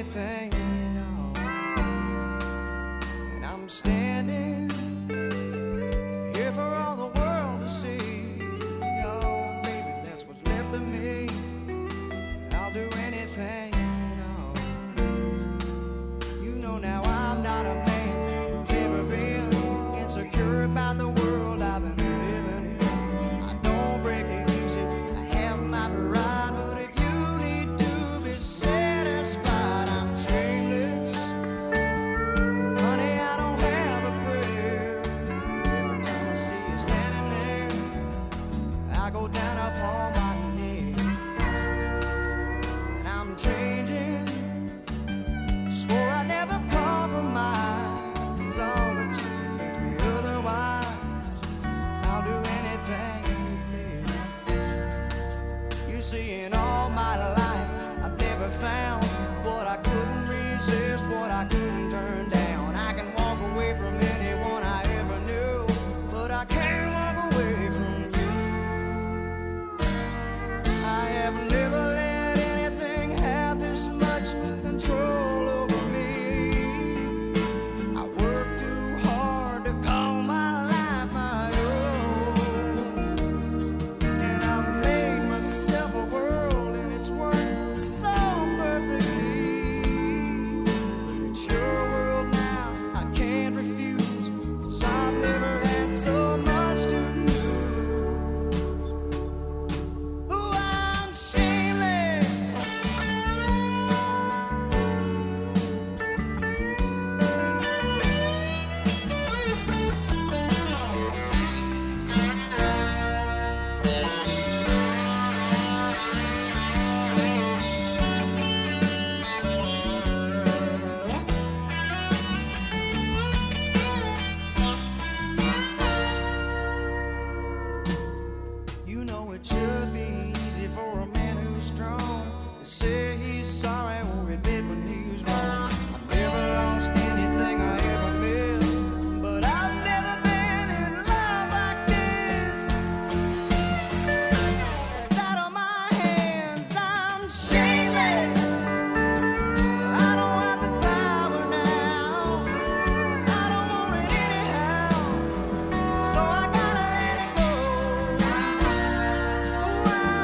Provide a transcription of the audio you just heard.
anything at all. And I'm standing here for all the world to see. Oh, baby, that's what's left of me. I'll do anything at all. You know now I'm not a man who's ever been insecure about the world I've been living in. I don't break it easy, I have my pride, but if you need to be satisfied, I'm shameless. Honey, I don't have a prayer. Every time I see you standing there, I go down upon my knees. And I'm changing, swore I'd never compromise. All the truth makes me otherwise. I'll do anything you please. You see, in all my life, I've never found what I couldn't resist, what I couldn't turn down. I can walk away from anyone I ever knew, but I can't walk away from you. I have never let anything have this much control over me. I work too hard to call my life my own, and I've made myself a world, and it's worked so perfectly. It's your world now, I can't refuse, 'cause I've never had so much to lose. Ooh, I'm shameless. You know it should be easy for a man who's strong to say he's sorry or admit when he's wrong. I've never lost anything I ever missed, but I've never been in love like this. It's out of my hands, I'm shameless. I don't have the power now, I don't want it anyhow, so I gotta let it go. Oh,